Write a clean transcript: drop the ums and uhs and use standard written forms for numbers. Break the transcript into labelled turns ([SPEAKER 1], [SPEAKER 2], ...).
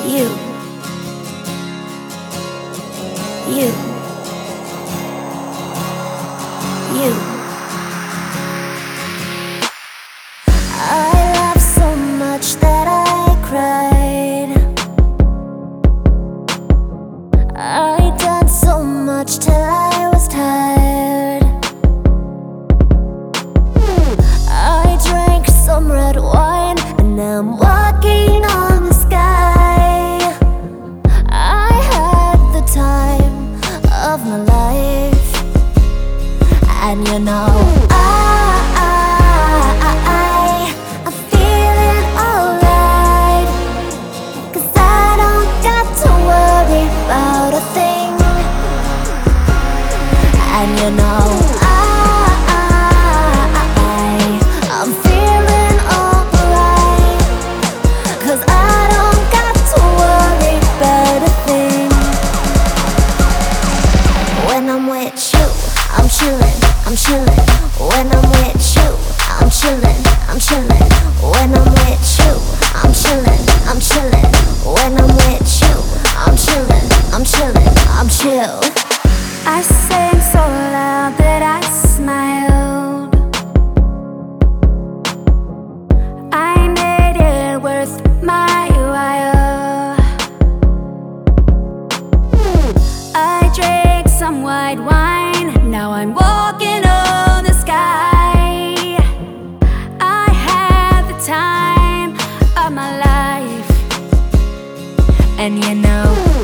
[SPEAKER 1] You, you, you. I laughed so much that I cried. I danced so much till I was tired. I drank some red wine and now I'm walking on the sky. I had the time of my life, and you know I'm feeling alright, 'cause I don't got to worry about a thing. And you know I'm feeling alright, 'cause I don't got to worry about a thing. When I'm with you, I'm chillin', I'm chillin'. When I'm with you, I'm chillin', I'm chillin'. When I'm with you, I'm chillin', I'm chillin'. When I'm with you, I'm chillin', I'm chillin', I'm chill.
[SPEAKER 2] I sang so loud that I smiled. I made it worth my while. I drank some white wine, now I'm walking on the sky. I had the time of my life, and you know